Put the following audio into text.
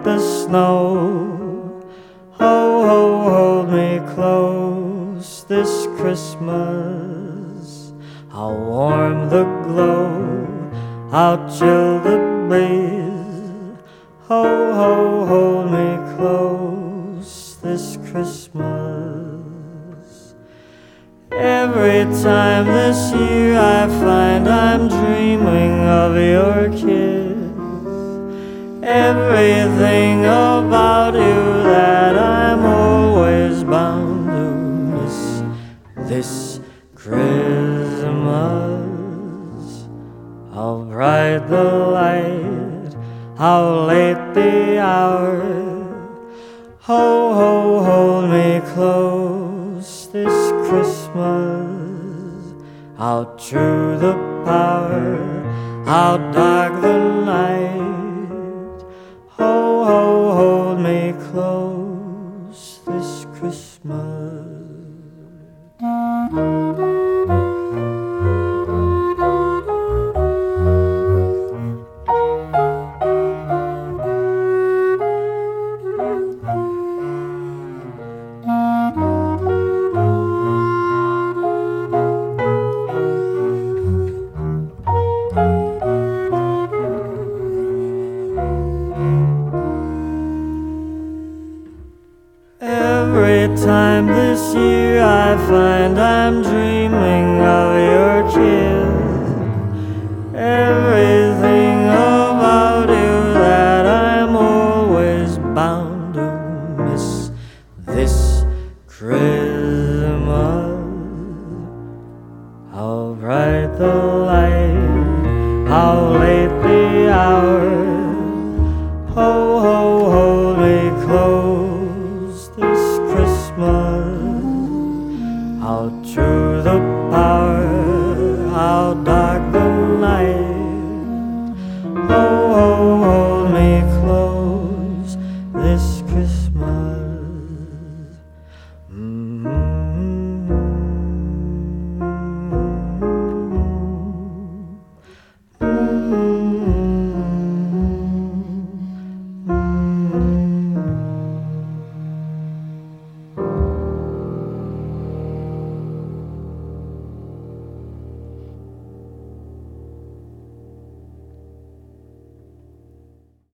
like the snow. Ho, ho, hold me close this Christmas. How warm the glow, how chill the breeze. Ho, ho, hold me close this Christmas. Every time this year I find I'm dreaming of your kiss. Everything about you that I'm always bound to miss. This Christmas, how bright the light, how late the hour. Ho, ho, hold me close this Christmas. How true the power, how dark the night. Ho, ho, hold me close this Christmas. Every time this year I find I'm dreaming of your